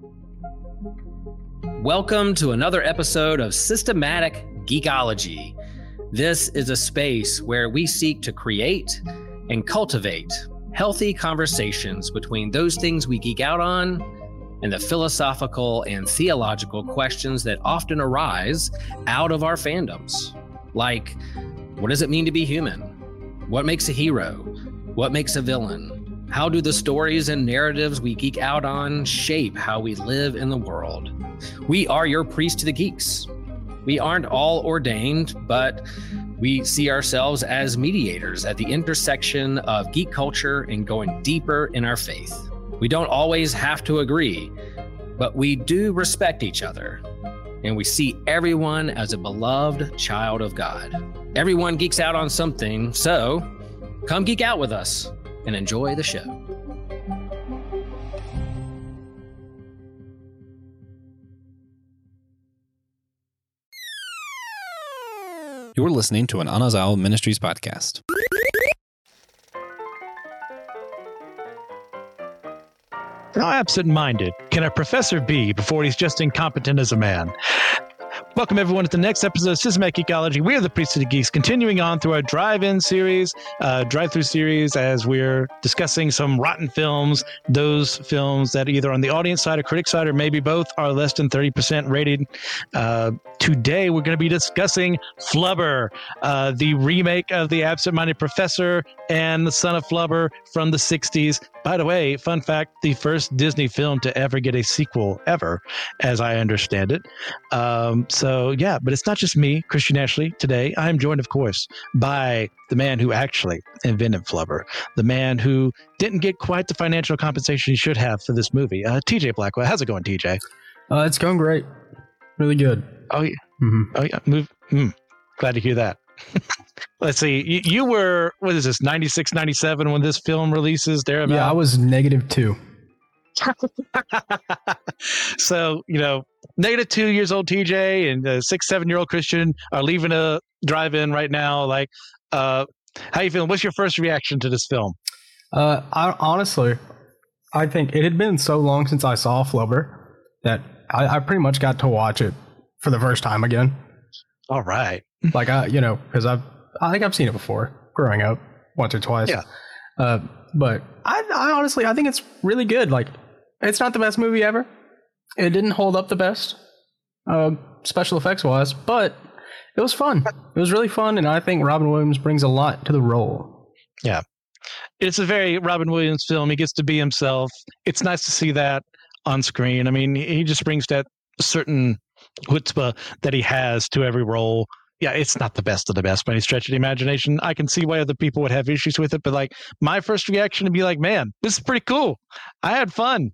Welcome to another episode of Systematic Geekology. This is a space where we seek to create and cultivate healthy conversations between those things we geek out on and the philosophical and theological questions that often arise out of our fandoms. Like, what does it mean to be human? What makes a hero? What makes a villain? How do the stories and narratives we geek out on shape how we live in the world? We are your priest to the geeks. We aren't all ordained, but we see ourselves as mediators at the intersection of geek culture and going deeper in our faith. We don't always have to agree, but we do respect each other, and we see everyone as a beloved child of God. Everyone geeks out on something, so come geek out with us and enjoy the show. You're listening to an Anazal Ministries podcast. How absent-minded can a professor be before he's just incompetent as a man? Welcome, everyone, to the next episode of Systematic Geekology. We are the Priest of the Geeks, continuing on through our drive-through series, as we're discussing some rotten films, those films that either on the audience side or critic side, or maybe both, are less than 30% rated. Today, we're going to be discussing Flubber, the remake of The Absent-Minded Professor and The Son of Flubber from the 60s. By the way, fun fact, the first Disney film to ever get a sequel ever, as I understand it. But it's not just me, Christian Ashley. Today, I am joined, of course, by the man who actually invented Flubber, the man who didn't get quite the financial compensation he should have for this movie, TJ Blackwell. How's it going, TJ? It's going great. Really good. Oh, yeah. Mm-hmm. Oh, yeah. Glad to hear that. Let's see. You were, what is this, 96, 97 when this film releases? Thereabout? Yeah, I was -2. So, -2 years old TJ and 6, 7-year-old Christian are leaving a drive-in right now. Like, how you feeling? What's your first reaction to this film? Honestly, I think it had been so long since I saw Flubber that I pretty much got to watch it for the first time again. All right. Like, because I think I've seen it before growing up once or twice. Yeah. But I honestly, I think it's really good. Like, it's not the best movie ever. It didn't hold up the best, special effects wise, but it was fun. It was really fun, and I think Robin Williams brings a lot to the role. Yeah. It's a very Robin Williams film. He gets to be himself. It's nice to see that on screen. I mean, he just brings that certain chutzpah that he has to every role. Yeah, it's not the best of the best by any stretch of the imagination. I can see why other people would have issues with it, but like my first reaction would be like, man, this is pretty cool. I had fun.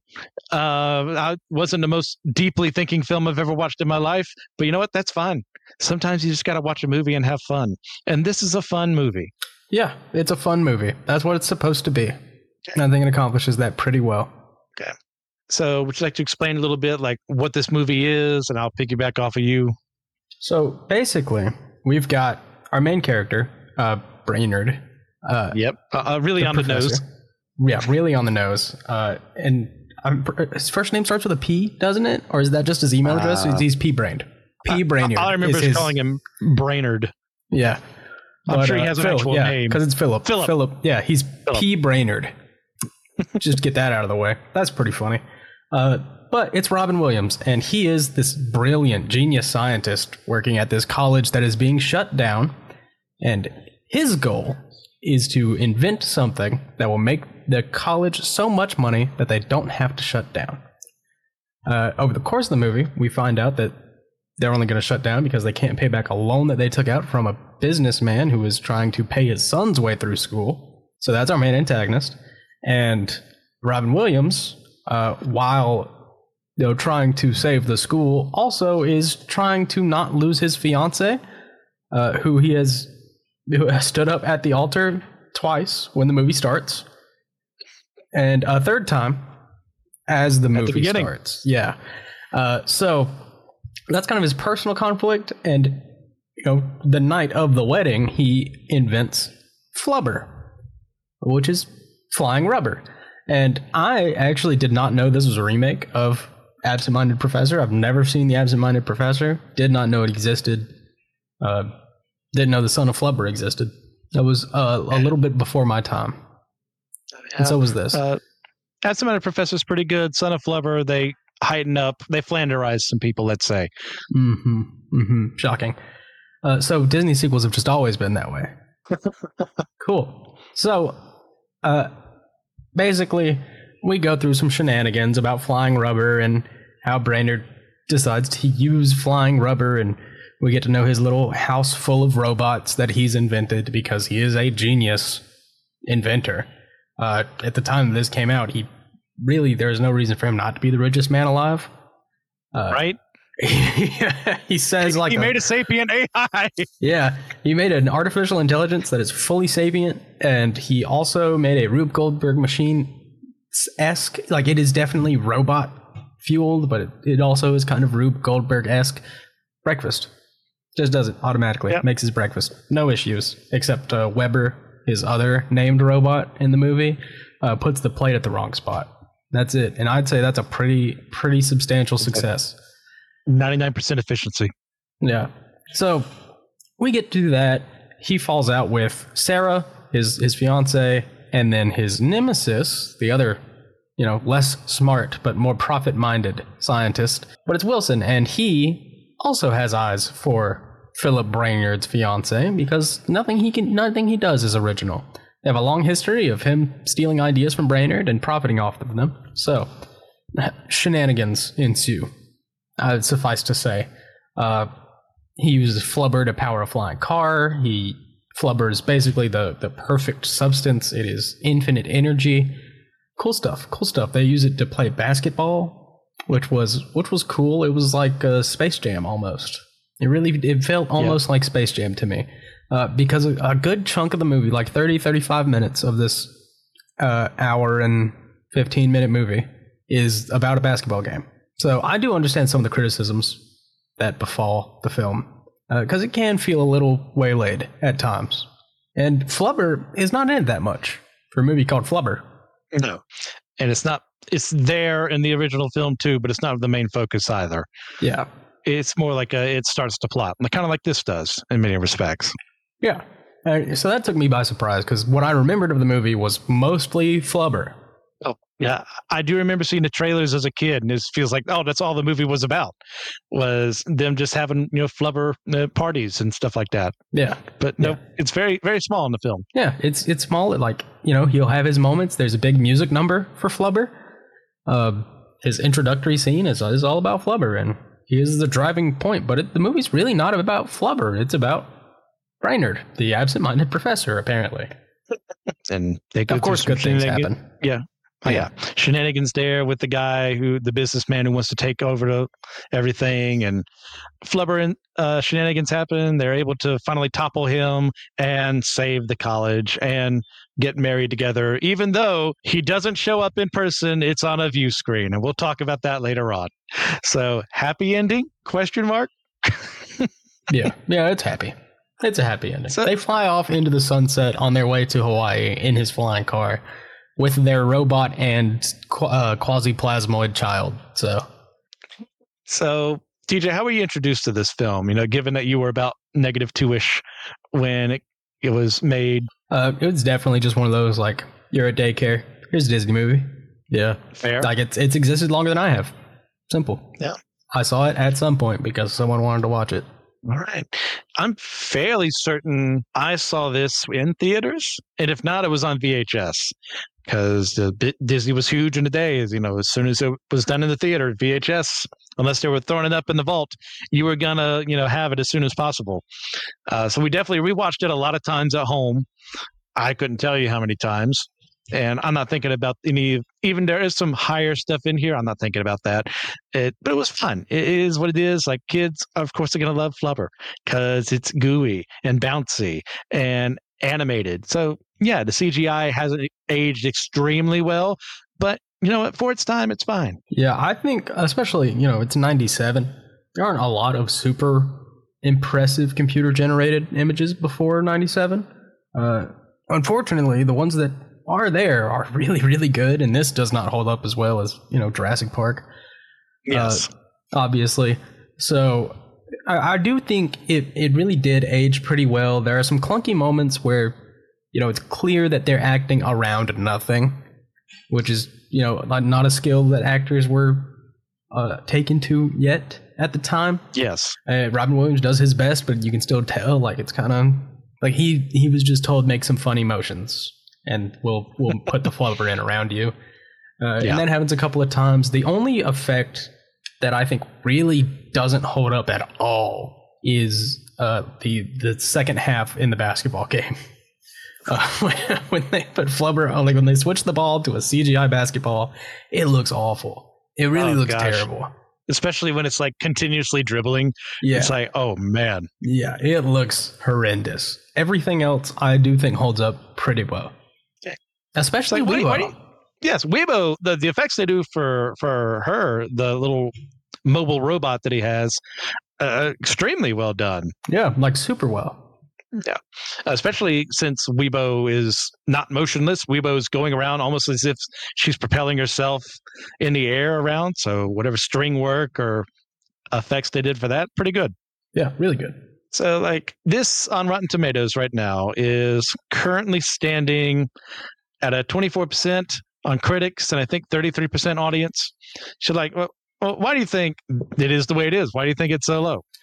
I wasn't the most deeply thinking film I've ever watched in my life, but you know what? That's fine. Sometimes you just got to watch a movie and have fun. And this is a fun movie. Yeah, it's a fun movie. That's what it's supposed to be. Okay. And I think it accomplishes that pretty well. Okay. So would you like to explain a little bit like what this movie is, and I'll piggyback off of you? So basically, we've got our main character, Brainerd. Yep. Really on professor. The nose. Yeah, really on the nose. And his first name starts with a P, doesn't it? Or is that just his email address? He's P-Brained. P-Brainerd. All I remember is calling him Brainerd. Yeah. I'm sure he has an actual name. Because it's Philip. Philip. Yeah, he's P-Brainerd. Just get that out of the way. That's pretty funny. But it's Robin Williams, and he is this brilliant genius scientist working at this college that is being shut down. And his goal is to invent something that will make the college so much money that they don't have to shut down. Over the course of the movie, we find out that they're only going to shut down because they can't pay back a loan that they took out from a businessman who was trying to pay his son's way through school. So that's our main antagonist. And Robin Williams, while trying to save the school, also is trying to not lose his fiance, who has stood up at the altar twice when the movie starts, and a third time as the movie starts. Yeah. So that's kind of his personal conflict, and the night of the wedding, he invents Flubber, which is flying rubber. And I actually did not know this was a remake of Absent-Minded Professor. I've never seen The Absent-Minded Professor. Did not know it existed. Didn't know the Son of Flubber existed. That was a little bit before my time. And so was this. Absent-Minded Professor's pretty good. Son of Flubber, they heighten up. They Flanderize some people, let's say. Shocking. So Disney sequels have just always been that way. Cool. So, basically, we go through some shenanigans about flying rubber and how Brainerd decides to use flying rubber, and we get to know his little house full of robots that he's invented because he is a genius inventor. At the time this came out, there's no reason for him not to be the richest man alive. Right? He says he made a sapient AI. Yeah, he made an artificial intelligence that is fully sapient, and he also made a Rube Goldberg machine-esque, like it is definitely robot fueled, but it also is kind of Rube Goldberg-esque breakfast. Just does it automatically. Yep. Makes his breakfast. No issues, except Weber, his other named robot in the movie, puts the plate at the wrong spot. That's it. And I'd say that's a pretty substantial success. 99% efficiency. Yeah. So we get to that. He falls out with Sarah, his fiance, and then his nemesis, the other, less smart but more profit-minded scientist. But it's Wilson, and he also has eyes for Philip Brainerd's fiance because nothing he does is original. They have a long history of him stealing ideas from Brainerd and profiting off of them. So shenanigans ensue. Suffice to say, he uses flubber to power a flying car. Flubber is basically the perfect substance. It is infinite energy. Cool stuff. They use it to play basketball, which was cool. It was like Space Jam almost. It felt almost like Space Jam to me, because a good chunk of the movie, like 35 minutes of this hour and 15-minute movie, is about a basketball game. So I do understand some of the criticisms that befall the film, because it can feel a little waylaid at times. And Flubber is not in it that much for a movie called Flubber. No. And it's there in the original film too, but it's not the main focus either. Yeah. It's more like it starts to plot, kind of like this does in many respects. Yeah. So that took me by surprise, because what I remembered of the movie was mostly Flubber. Oh, yeah. I do remember seeing the trailers as a kid, and it feels like, that's all the movie was about, was them just having, Flubber parties and stuff like that. Yeah. But no, it's very, very small in the film. Yeah, it's small. Like, he'll have his moments. There's a big music number for Flubber. His introductory scene is all about Flubber, and he is the driving point. But the movie's really not about Flubber. It's about Brainerd, the absent-minded professor, apparently. And they go, of course, good things happen. Yeah. Oh, yeah. Shenanigans there with the guy the businessman who wants to take over everything, and Flubber and shenanigans happen. They're able to finally topple him and save the college and get married together, even though he doesn't show up in person. It's on a view screen, and we'll talk about that later on. So happy ending? ? Yeah, it's happy. It's a happy ending. So, they fly off into the sunset on their way to Hawaii in his flying car with their robot and quasi-plasmoid child. So, TJ, how were you introduced to this film? Given that you were about -2-ish when it was made. It was definitely just one of those, like, you're at daycare, here's a Disney movie. Yeah. Fair. Like, it's existed longer than I have. Simple. Yeah. I saw it at some point because someone wanted to watch it. All right. I'm fairly certain I saw this in theaters, and if not, it was on VHS, because Disney was huge in the days. As soon as it was done in the theater, VHS, unless they were throwing it up in the vault, you were gonna have it as soon as possible. So we definitely rewatched it a lot of times at home. I couldn't tell you how many times. And I'm not thinking about even there is some higher stuff in here. I'm not thinking about that. But it was fun. It is what it is. Like, kids, of course, are going to love Flubber because it's gooey and bouncy and animated. So, yeah, the CGI hasn't aged extremely well. But, for its time, it's fine. Yeah, I think especially, it's 97. There aren't a lot of super impressive computer-generated images before 97. Unfortunately, the ones that are really, really good, and this does not hold up as well as, Jurassic Park. Yes. Obviously. So I do think it really did age pretty well. There are some clunky moments where, it's clear that they're acting around nothing, which is, not a skill that actors were taken to yet at the time. Yes. Robin Williams does his best, but you can still tell, like, it's kind of like he was just told make some funny motions and we'll put the flubber in around you. And that happens a couple of times. The only effect that I think really doesn't hold up at all is the second half in the basketball game. When they put flubber, like when they switch the ball to a CGI basketball, it looks awful. It really looks terrible. Especially when it's like continuously dribbling. Yeah. It's like, oh man. Yeah, it looks horrendous. Everything else I do think holds up pretty well. Okay. Especially like, Weibo. Yes, Weibo, the effects they do for her, the little mobile robot that he has, extremely well done. Yeah, like super well. Yeah, especially since Weibo is not motionless. Weibo's going around almost as if she's propelling herself in the air around. So whatever string work or effects they did for that, pretty good. Yeah, really good. So like this on Rotten Tomatoes right now is currently standing at a 24% on critics and I think 33% audience. So like, well, why do you think it is the way it is? Why do you think it's so low?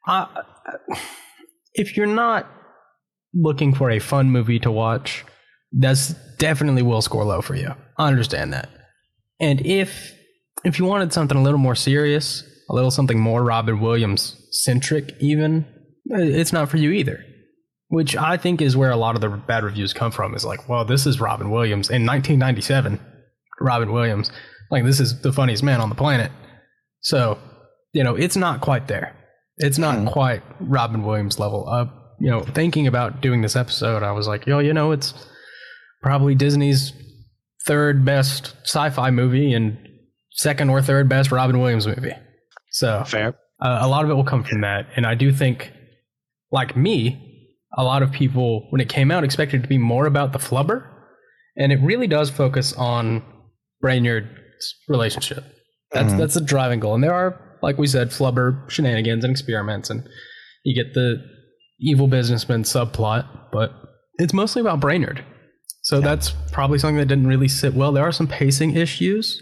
If you're not looking for a fun movie to watch, that's definitely will score low for you. I understand that. And if you wanted something a little more serious, a little something more Robin Williams centric even, it's not for you either. Which I think is where a lot of the bad reviews come from, is like, well, this is Robin Williams in 1997. Robin Williams, like, this is the funniest man on the planet. So, it's not quite there. It's not quite Robin Williams level. Thinking about doing this episode, I was like, it's probably Disney's third best sci-fi movie and second or third best Robin Williams movie. So fair. A lot of it will come from that. And I do think, like me, a lot of people, when it came out, expected it to be more about the flubber. And it really does focus on Brainerd's relationship. That's the driving goal. And there are, like we said, flubber shenanigans and experiments. And you get the evil businessman subplot, but it's mostly about Brainerd. So that's probably something that didn't really sit well. There are some pacing issues.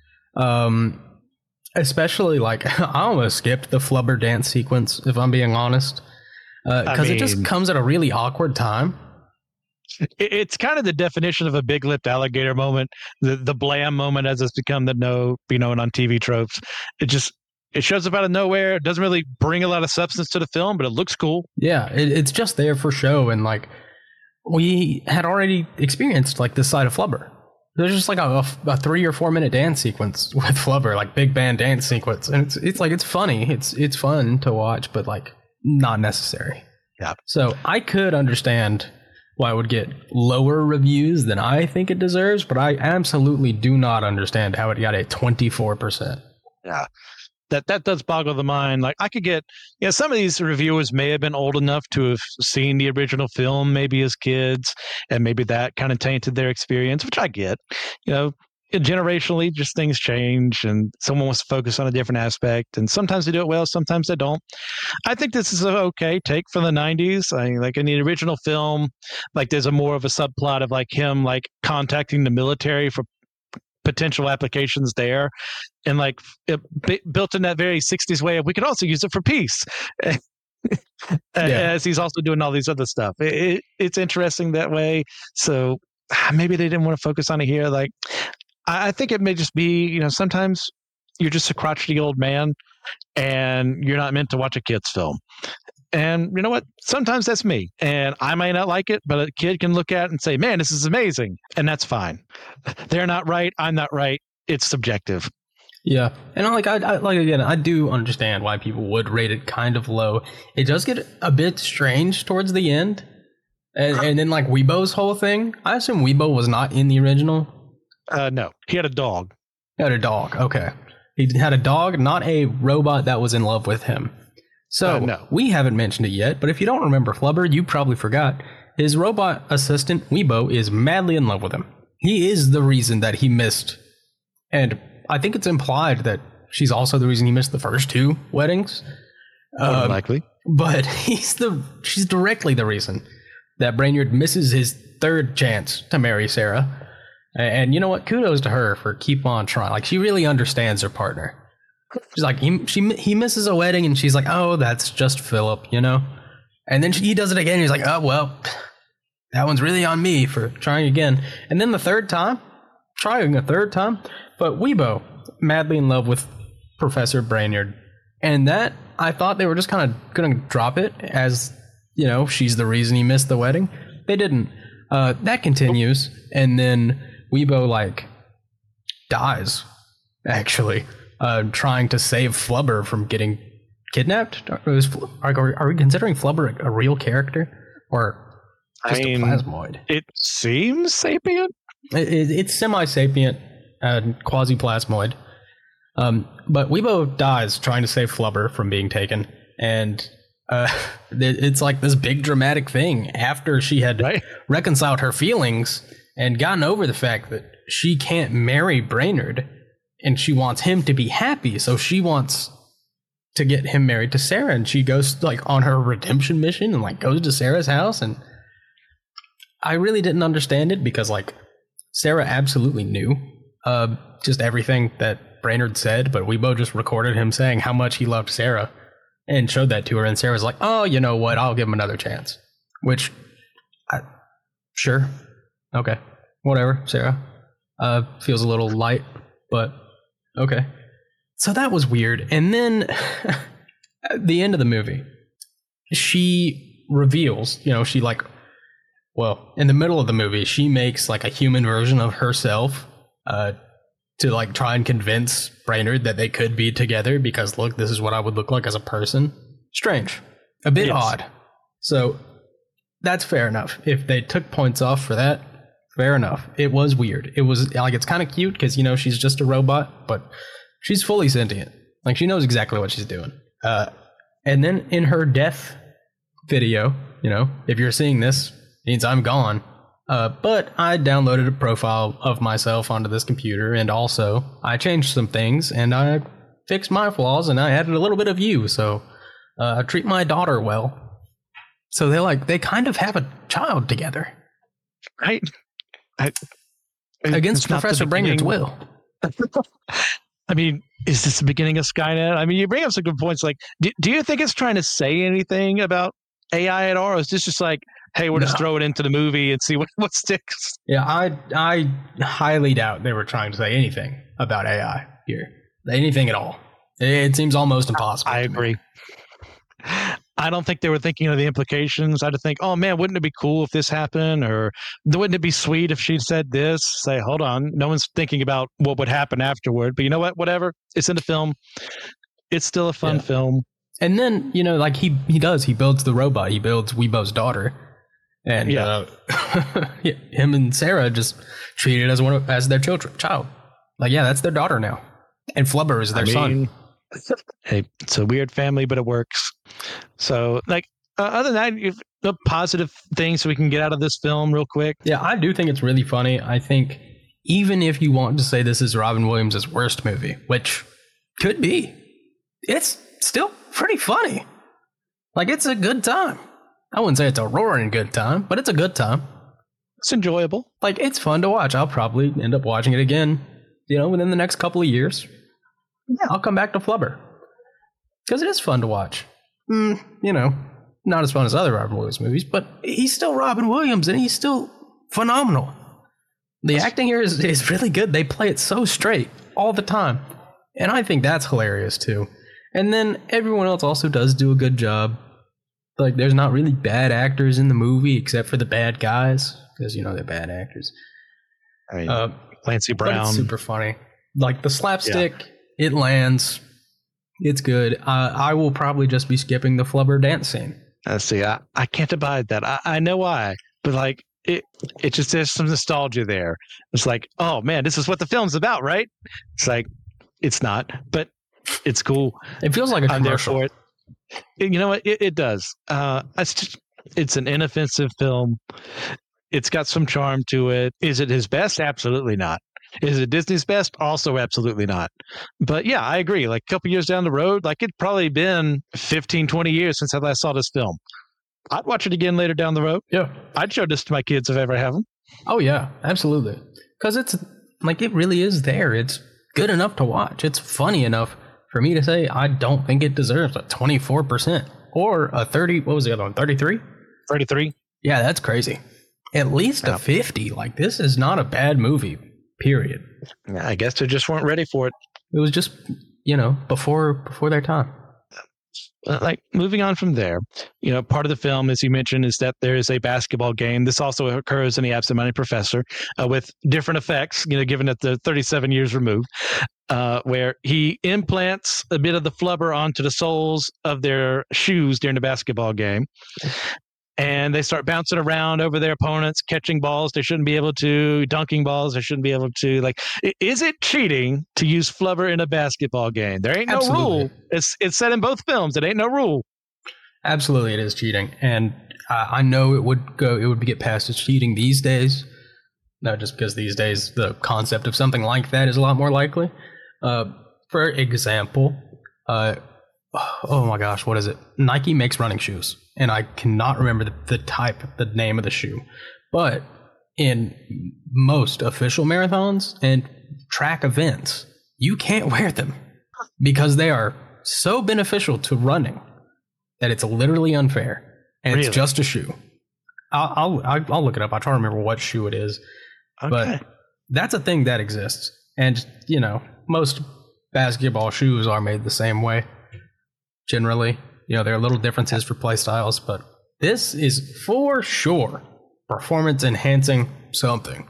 Especially, like, I almost skipped the flubber dance sequence, if I'm being honest. Because it just comes at a really awkward time. It's kind of the definition of a big-lipped alligator moment, the blam moment, as it's become the known on TV tropes. It shows up out of nowhere. It doesn't really bring a lot of substance to the film, but it looks cool. Yeah, it's just there for show. And like, we had already experienced like this side of flubber. There's just like a 3 or 4 minute dance sequence with flubber, like big band dance sequence, and it's like, it's funny. It's fun to watch, but like not necessary. Yeah. So I could understand why it would get lower reviews than I think it deserves, but I absolutely do not understand how it got a 24%. Yeah. That does boggle the mind. Like, I could get, some of these reviewers may have been old enough to have seen the original film maybe as kids, and maybe that kind of tainted their experience, which I get. Generationally, just things change, and someone wants to focus on a different aspect, and sometimes they do it well, sometimes they don't. I think this is an okay take from the 90s. Like in the original film, like there's more of a subplot of like him like contacting the military for potential applications there, and like it built in that very 60s way of we could also use it for peace. As he's also doing all these other stuff. It's interesting that way. So maybe they didn't want to focus on it here. Like, I think it may just be, sometimes you're just a crotchety old man and you're not meant to watch a kid's film. And you know what? Sometimes that's me. And I may not like it, but a kid can look at it and say, man, this is amazing. And that's fine. They're not right. I'm not right. It's subjective. Yeah. And I do understand why people would rate it kind of low. It does get a bit strange towards the end. And then like Weibo's whole thing. I assume Weibo was not in the original. No, he had a dog. He had a dog. Okay. He had a dog, not a robot that was in love with him. So no. We haven't mentioned it yet, but if you don't remember Flubber, you probably forgot. His robot assistant, Weibo, is madly in love with him. He is the reason that he missed. And I think it's implied that she's also the reason he missed the first 2 weddings. More likely. But she's directly the reason that Brainerd misses his 3rd chance to marry Sarah. And you know what? Kudos to her for keep on trying. Like, she really understands her partner. She's like, he misses a wedding, and she's like, oh, that's just Philip, you know? And then he does it again. And he's like, oh, well, that one's really on me for trying again. And then the 3rd time, trying a 3rd time. But Weebo, madly in love with Professor Brainerd. And that, I thought they were just kind of going to drop it as, you know, she's the reason he missed the wedding. They didn't. That continues. And then Weebo, like, dies, actually, trying to save Flubber from getting kidnapped. Are we considering Flubber a real character or just a plasmoid? It seems sapient. It's semi-sapient, quasi-plasmoid. But Weebo dies trying to save Flubber from being taken, and it's like this big dramatic thing after she had reconciled her feelings and gotten over the fact that she can't marry Brainerd, and she wants him to be happy, so she wants to get him married to Sarah, and she goes like on her redemption mission and like goes to Sarah's house. And I really didn't understand it because like Sarah absolutely knew just everything that Brainerd said, but Weebo just recorded him saying how much he loved Sarah and showed that to her, and Sarah's like, oh, you know what, I'll give him another chance. Which, sure, okay, whatever, Sarah. Feels a little light, but okay. So that was weird. And then at the end of the movie, she reveals, you know, she like, well, in the middle of the movie, she makes like a human version of herself to like try and convince Brainerd that they could be together because look, this is what I would look like as a person. Strange. A bit odd. So that's fair enough. If they took points off for that, fair enough. It was weird. It was like, it's kind of cute because, you know, she's just a robot, but she's fully sentient. Like, she knows exactly what she's doing. And then in her death video, you know, if you're seeing this, means I'm gone. But I downloaded a profile of myself onto this computer, and also I changed some things, and I fixed my flaws, and I added a little bit of you. So I treat my daughter well. So they kind of have a child together, right? Against Professor Brainerd's will. I mean, is this the beginning of Skynet? I mean, you bring up some good points. Like, do you think it's trying to say anything about AI at all? Or is this just like, hey, we'll just throw it into the movie and see what sticks? Yeah, I highly doubt they were trying to say anything about AI here. Anything at all. It seems almost impossible. I agree. I don't think they were thinking of the implications. I'd think, oh man, wouldn't it be cool if this happened? Or wouldn't it be sweet if she said this? Say, hold on. No one's thinking about what would happen afterward. But you know what? Whatever. It's in the film. It's still a fun film. And then, you know, like he builds the robot. He builds Weebo's daughter. And him and Sarah just treat it as their child. Like, yeah, that's their daughter now. And Flubber is their son. Hey, it's a weird family, but it works. So, like, other than that, the positive things we can get out of this film real quick. Yeah, I do think it's really funny. I think even if you want to say this is Robin Williams' worst movie, which could be, it's still pretty funny. Like, it's a good time. I wouldn't say it's a roaring good time, but it's a good time. It's enjoyable. Like, it's fun to watch. I'll probably end up watching it again, you know, within the next couple of years. Yeah, I'll come back to Flubber. Because it is fun to watch. You know, not as fun as other Robin Williams movies, but he's still Robin Williams, and he's still phenomenal. The acting here is really good. They play it so straight all the time. And I think that's hilarious, too. And then everyone else also does do a good job. Like, there's not really bad actors in the movie, except for the bad guys, because, you know, they're bad actors. I mean, Clancy Brown. But it's super funny. Like, the slapstick, it lands. It's good. I will probably just be skipping the Flubber dance scene. See, I can't abide that. I know why, but like it just there's some nostalgia there. It's like, oh man, this is what the film's about, right? It's like it's not, but it's cool. It feels like a commercial. I'm there for it. You know what? It does. It's an inoffensive film. It's got some charm to it. Is it his best? Absolutely not. Is it Disney's best? Also, absolutely not. But yeah, I agree. Like a couple years down the road, like it'd probably been 15, 20 years since I last saw this film. I'd watch it again later down the road. Yeah. I'd show this to my kids if I ever have them. Oh, yeah, absolutely. Because it's like, it really is there. It's good enough to watch. It's funny enough for me to say I don't think it deserves a 24% or a 30. What was the other one? 33? 33. Yeah, that's crazy. At least a 50. Like, this is not a bad movie, period. I guess they just weren't ready for it. It was just, before their time. Like, moving on from there, part of the film, as you mentioned, is that there is a basketball game. This also occurs in The Absent-Minded Professor with different effects, given that the 37 years removed, where he implants a bit of the flubber onto the soles of their shoes during the basketball game. And they start bouncing around over their opponents, catching balls they shouldn't be able to, dunking balls they shouldn't be able to. Like, is it cheating to use flubber in a basketball game? There ain't no rule. It's said in both films. It ain't no rule. Absolutely, it is cheating, and I know it would get passed as cheating these days. Not just because these days the concept of something like that is a lot more likely. For example, oh my gosh, what is it? Nike makes running shoes, and I cannot remember the name of the shoe. But in most official marathons and track events, you can't wear them because they are so beneficial to running that it's literally unfair. And really? It's just a shoe. I'll look it up. I'll try to remember what shoe it is. Okay. But that's a thing that exists. And, most basketball shoes are made the same way. Generally, there are little differences for play styles, but this is for sure performance enhancing something.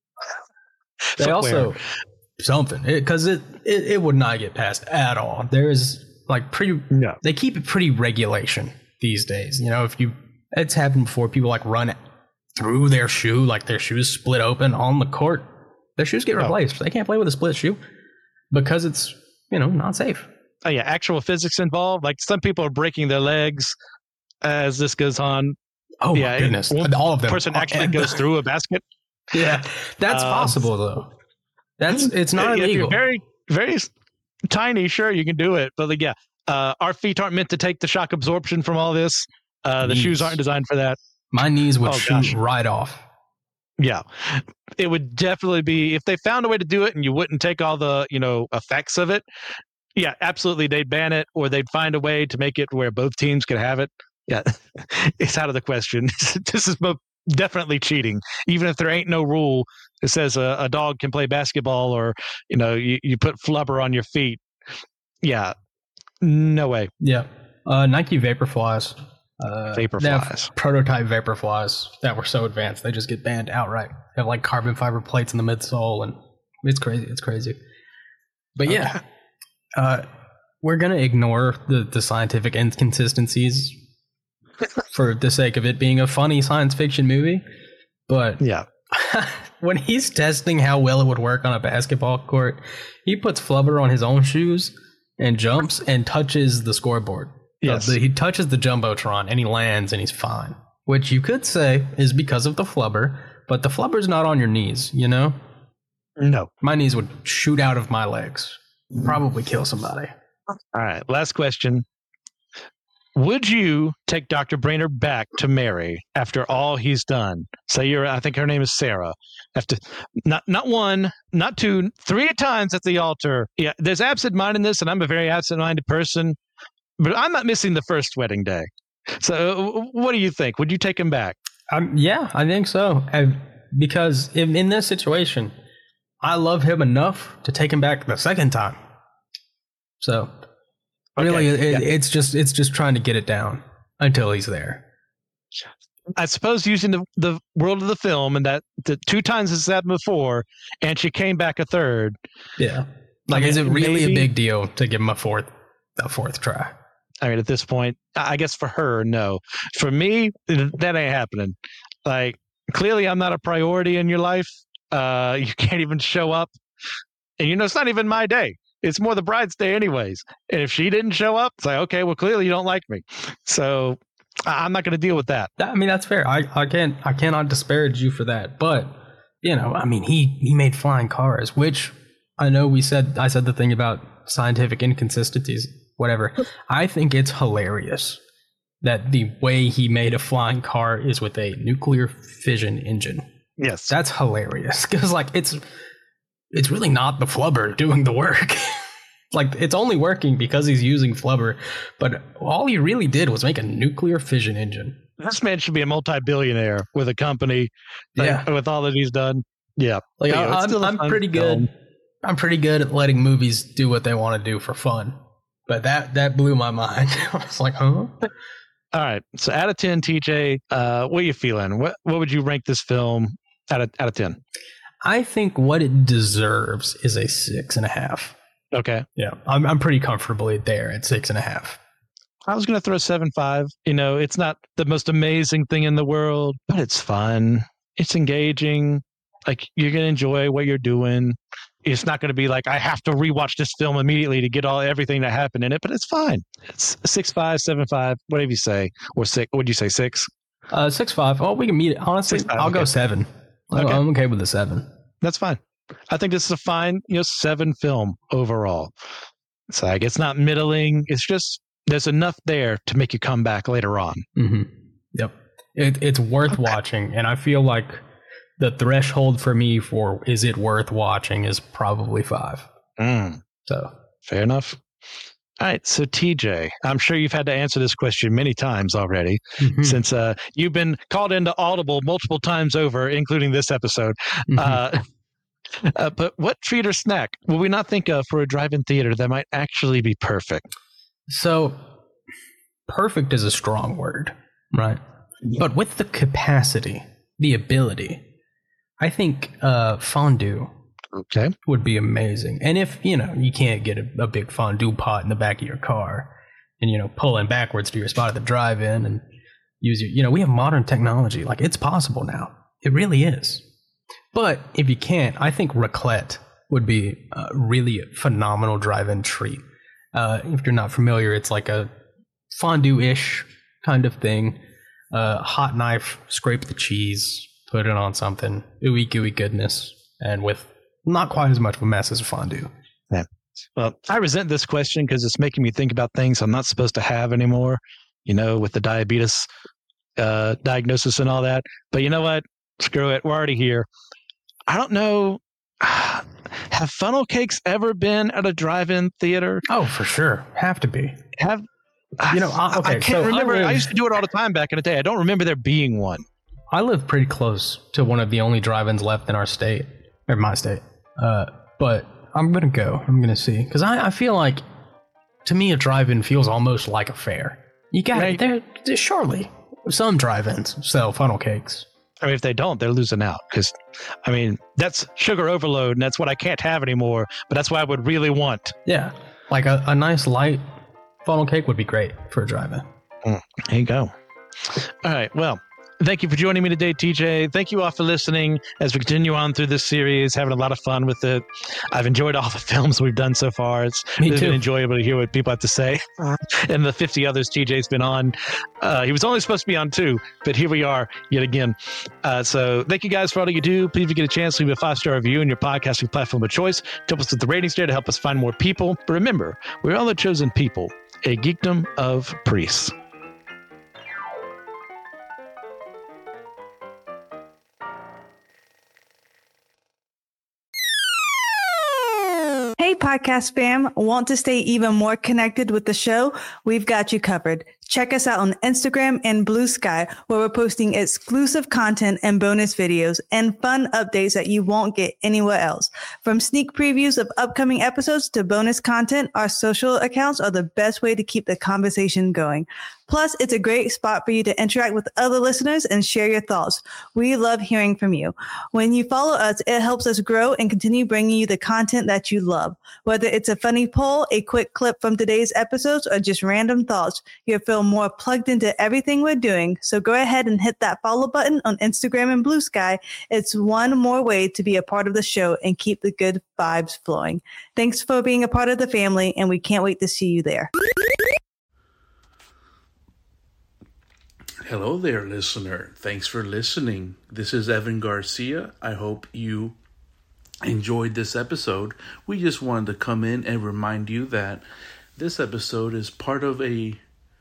They also something because it would not get passed at all. There is they keep it pretty regulation these days. It's happened before. People run through their shoe, like their shoes split open on the court. Their shoes get replaced. They can't play with a split shoe because it's not safe. Oh yeah, actual physics involved. Like some people are breaking their legs as this goes on. Oh my goodness! All of them. Person actually goes through a basket. Yeah, that's possible though. It's not illegal. If you're very, very tiny, sure you can do it. But our feet aren't meant to take the shock absorption from all this. The shoes aren't designed for that. My knees would shoot right off. Yeah, it would definitely be if they found a way to do it, and you wouldn't take all the effects of it. Yeah, absolutely. They'd ban it, or they'd find a way to make it where both teams could have it. Yeah, it's out of the question. This is definitely cheating. Even if there ain't no rule that says a dog can play basketball, or you put flubber on your feet. Yeah, no way. Yeah, Nike Vaporflies. Vaporflies. Prototype Vaporflies that were so advanced they just get banned outright. They have carbon fiber plates in the midsole, and it's crazy. It's crazy. But yeah. We're going to ignore the scientific inconsistencies for the sake of it being a funny science fiction movie. But yeah, when he's testing how well it would work on a basketball court, he puts flubber on his own shoes and jumps and touches the scoreboard. Yes. He touches the Jumbotron and he lands and he's fine. Which you could say is because of the flubber, but the flubber's not on your knees, No. My knees would shoot out of my legs. Probably kill somebody. All right. Last question. Would you take Dr. Brainerd back to Mary after all he's done? Say I think her name is Sarah. After not one, not two, 3 times at the altar. Yeah, there's absent-mindedness, and I'm a very absent-minded person, but I'm not missing the first wedding day. So what do you think? Would you take him back? Yeah, I think so. Because in this situation, I love him enough to take him back the second time. So really, it's just trying to get it down until he's there. I suppose using the world of the film and that the 2 times this happened before, and she came back a third. Yeah, is it really a big deal to give him a fourth try? I mean, at this point, I guess for her, no. For me, that ain't happening. Clearly, I'm not a priority in your life. You can't even show up. And it's not even my day. It's more the bride's day anyways. And if she didn't show up, it's okay, well, clearly you don't like me. So I'm not going to deal with that. I mean, that's fair. I cannot disparage you for that. But I mean, he made flying cars, which I know I said the thing about scientific inconsistencies, whatever. I think it's hilarious that the way he made a flying car is with a nuclear fission engine. Yes. That's hilarious because it's really not the flubber doing the work. It's only working because he's using flubber, but all he really did was make a nuclear fission engine. This man should be a multi-billionaire with a company. With all that he's done. Yeah. I'm pretty good. I'm pretty good at letting movies do what they want to do for fun. But that blew my mind. I was like, huh? All right. So out of 10, TJ, what are you feeling? What would you rank this film out of 10? I think what it deserves is a 6.5. Okay. Yeah. I'm pretty comfortably there at 6.5. I was going to throw 7.5. It's not the most amazing thing in the world, but it's fun. It's engaging. You're going to enjoy what you're doing. It's not going to be like, I have to rewatch this film immediately to get everything that happened in it, but it's fine. It's 6.5, 7.5, whatever you say. Or 6. What did you say, 6? 6.5. Oh, we can meet it. Honestly, 6.5, I'll go 7. Okay. I'm okay with the 7. That's fine. I think this is a fine, 7 film overall. It's it's not middling. It's just, there's enough there to make you come back later on. Mm-hmm. Yep. It's worth watching. And I feel like the threshold for me for is it worth watching is probably 5. So fair enough. All right. So TJ, I'm sure you've had to answer this question many times already since you've been called into Audible multiple times over, including this episode. But what treat or snack will we not think of for a drive-in theater that might actually be perfect? So perfect is a strong word, right? But with the capacity, the ability, I think fondue would be amazing. And if, you can't get a big fondue pot in the back of your car and, pull in backwards to your spot at the drive-in and use we have modern technology. It's possible now. It really is. But if you can't, I think raclette would be a really phenomenal drive-in treat. If you're not familiar, it's like a fondue-ish kind of thing. Hot knife, scrape the cheese, put it on something, ooey gooey goodness, and with not quite as much of a mess as a fondue. Yeah. Well, I resent this question because it's making me think about things I'm not supposed to have anymore, with the diabetes diagnosis and all that. But you know what? Screw it. We're already here. I don't know. Have funnel cakes ever been at a drive-in theater? Oh, for sure. Have to be. Okay. I can't remember. I used to do it all the time back in the day. I don't remember there being one. I live pretty close to one of the only drive-ins left in our state, or my state. But I'm going to go. I'm going to see. Because I feel like, to me, a drive-in feels almost like a fair. You got it. Surely, some drive-ins sell funnel cakes. I mean, if they don't, they're losing out. Because, that's sugar overload, and that's what I can't have anymore. But that's what I would really want. Yeah. Like a nice light funnel cake would be great for a drive-in. There you go. All right. Well, thank you for joining me today, TJ. Thank you all for listening as we continue on through this series, having a lot of fun with it. I've enjoyed all the films we've done so far. It's been enjoyable to hear what people have to say. And the 50 others TJ's been on. He was only supposed to be on 2, but here we are yet again. So thank you guys for all that you do. Please, if you get a chance, leave a 5-star review on your podcasting platform of choice to help us with the ratings there to help us find more people. But remember, we're all the chosen people, a geekdom of priests. Hey, podcast fam. Want to stay even more connected with the show? We've got you covered. Check us out on Instagram and Blue Sky, where we're posting exclusive content and bonus videos and fun updates that you won't get anywhere else. From sneak previews of upcoming episodes to bonus content, our social accounts are the best way to keep the conversation going. Plus, it's a great spot for you to interact with other listeners and share your thoughts. We love hearing from you. When you follow us, it helps us grow and continue bringing you the content that you love. Whether it's a funny poll, a quick clip from today's episodes, or just random thoughts, you'll feel more plugged into everything we're doing. So go ahead and hit that follow button on Instagram and Blue Sky. It's one more way to be a part of the show and keep the good vibes flowing. Thanks for being a part of the family, and we can't wait to see you there. Hello there, listener. Thanks for listening. This is Evan Garcia. I hope you enjoyed this episode. We just wanted to come in and remind you that this episode is part of a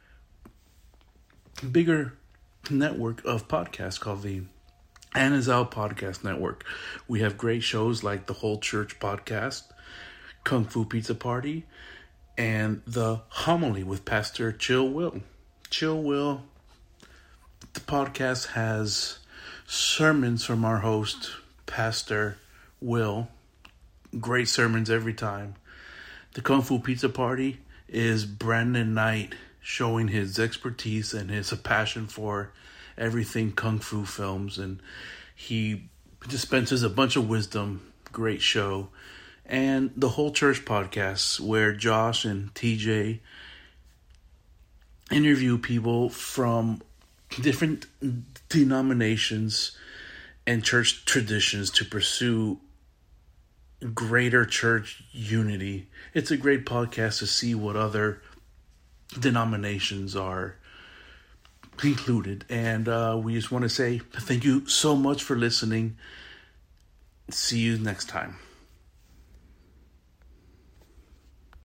bigger network of podcasts called the Anazao Podcast Network. We have great shows like the Whole Church Podcast, Kung Fu Pizza Party, and the Homily with Pastor Chill Will. Chill Will, the podcast has sermons from our host, Pastor Will. Great sermons every time. The Kung Fu Pizza Party is Brandon Knight showing his expertise and his passion for everything Kung Fu films. And he dispenses a bunch of wisdom. Great show. And the Whole Church Podcast, where Josh and TJ interview people from different denominations and church traditions to pursue greater church unity. It's a great podcast to see what other denominations are included. And we just want to say thank you so much for listening. See you next time.